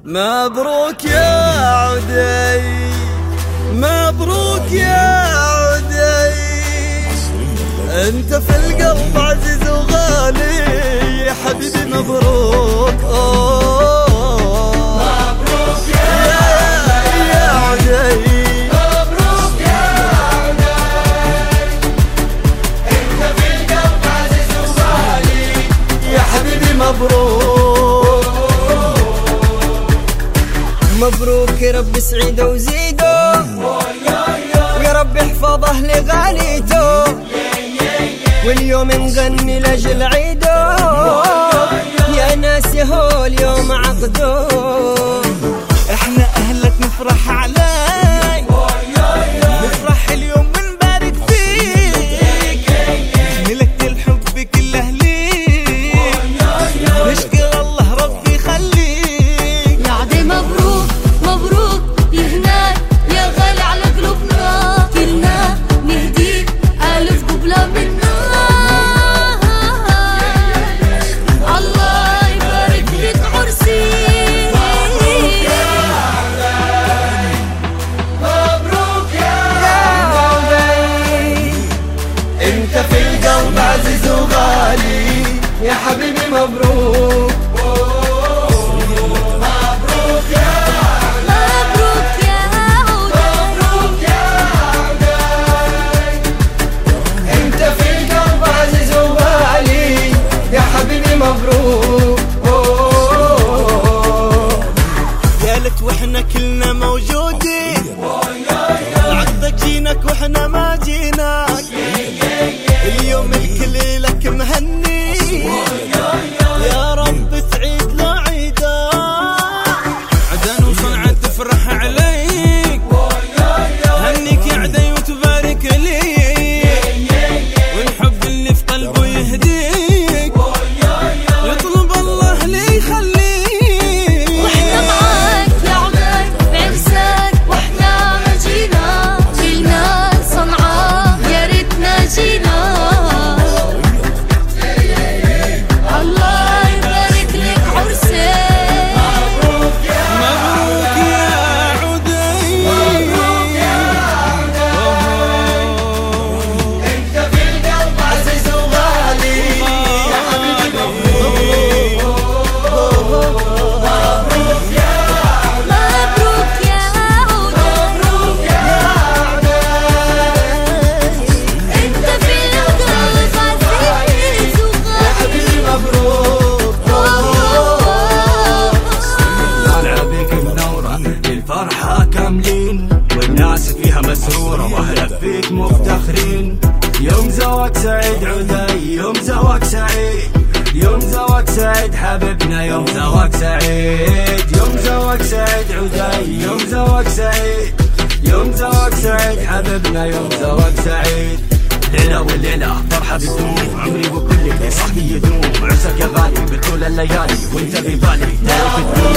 مبروك يا عدي، مبروك يا عدي، انت في القلب عزيز وغالي يا حبيبي مبروك. مبروك يا عدي، مبروك يا عدي، انت في القلب عزيز وغالي يا حبيبي مبروك. مبروك يا رب سعيده وزيده، ويا رب يحفظه لغاليته، واليوم نغني لاجل عيده، يا ناس هو اليوم عقده، احنا اهلك نفرح عليك، نفرح اليوم ونبارك فيك، نحملك الحب كله ليك، نشكر الله ربي يخليك. يا عدي مبروك مبروك يا هناك يا غالي على قلوبنا، كلنا نهديك ألف قبلة منا، الله يبارك لك عرسي. مبروك يا عدي، انت في القلب عزيز وغالي يا حبيبي مبروك. مبروك يا مبروك يا مبروك يا عدي، انت في القلب عزيز وغالي يا حبيبي مبروك. يا ليت واحنا كلنا موجودين، عقدك جينك واحنا ما جيناك، اليوم الكل لك مهني، يا رب تعيد له عيدا، عدن وصنعة تفرح عليك، هنيك يا عدي وتبارك ليك، والحب اللي في قلبه يهديك، يطلب الله لي يخليك. واحنا معاك يا عدي بعرسك، واحنا ما جينا جينا صنعاء، يا ريتنا جينا، الله يبارك لك عرسك. مبروك يا مبروك يا عدي، مبروك يا عدي، انت في القلب عزيز وغالي يا حبيبي مبروك. مبروك يا مبروك يا عدي، مبروك يا عدي، انت في القلب عزيز وغالي مبروك. طالع بك منورة الفرحة كاملين، والناس فيها مسرورة واهلك فيك مفتخرين، يوم زواج سعيد عدي، يوم زواج سعيد، يوم زواج سعيد حبيبنا، يوم زواج سعيد، يوم زواج سعيد عدي، يوم زواج سعيد، يوم زواج سعيد حبيبنا، يوم زواج سعيد. ليلة والليلة فرحة بتدوم، عمري وكلك صاحبي يدوم، عرسك يا غالي بطول الليالي وانت ببالي، تعرف تدوم